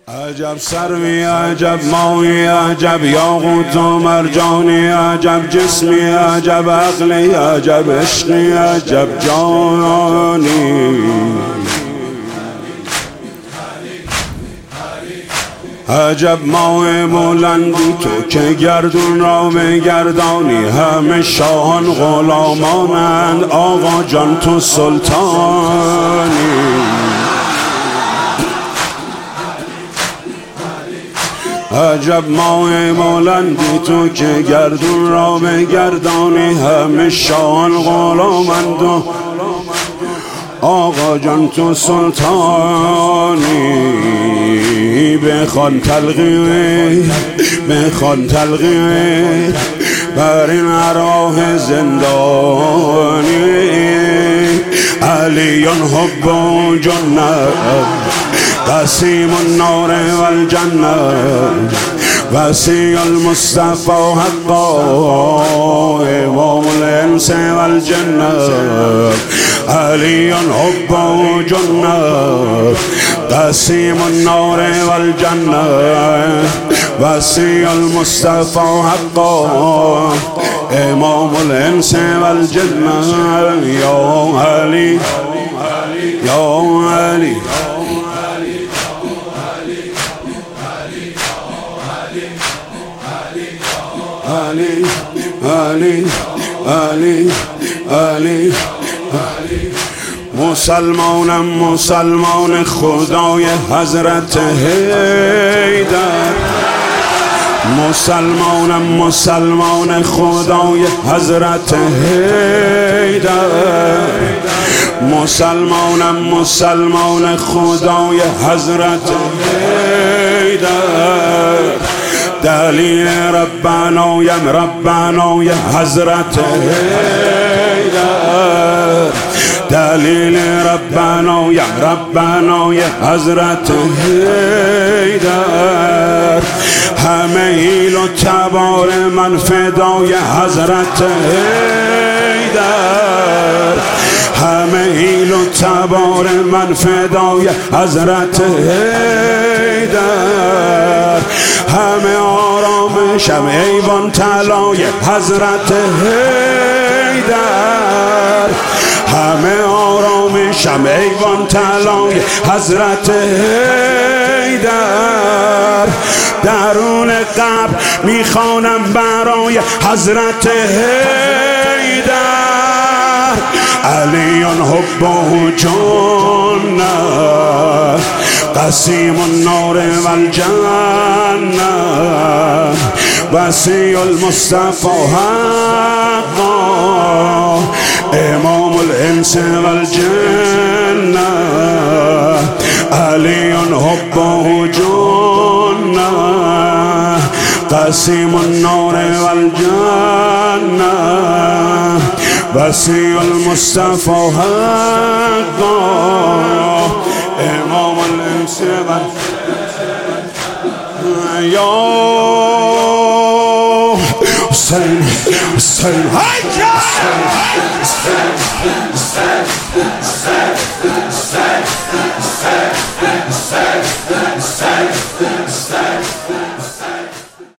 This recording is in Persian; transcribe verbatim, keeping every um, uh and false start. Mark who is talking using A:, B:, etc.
A: عجب سروی عجب ماهی عجب یاقوت و مرجانی عجب جسمی عجب عقلی عجب عشقی عجب جانی عجب ماه بلندی تو که گردون را بگردانی همه شاهان غلامانند آقا جان تو سلطانی عجب ماه بلندی تو که گردون را بگردانی همه شاهان غلامند و آقا جان تو سلطانی بخوان تلقی بخوان تلقی بر این ارواح زندانی علیون حب و جنت قسیم النار والجنة وسیع المصطفى حقا امام الانس والجنة علی حب و جنة قسیم النار والجنة وسیع المصطفى حقا امام الانس والجنة یا علی یا علی علی علی علی علی مسلمانم مسلمان خدای حضرت حیدر مسلمانم مسلمان خدای حضرت حیدر مسلمانم مسلمان خدای حضرت حیدر دلیل ربانایم ربانای حضرت حیدر دلیل ربانایم ربانای حضرت حیدر همه ایل و تبار من فدای حضرت حیدر همه ایل و تبار من فدای حضرت حیدر همه آرامشم ایوان طلای حضرت حیدر همه آرامشم ایوان طلای حضرت حیدر درون قبر میخوانم برای حضرت حیدر علیون حب و جنة قسیم النار والجنة وسیع المصطفى حقا امام الانس والجنة علیون حب و جنة قسیم النار والجنة وسیع المصطفى حقا امام الانس والجنة یا حسین حسین حسین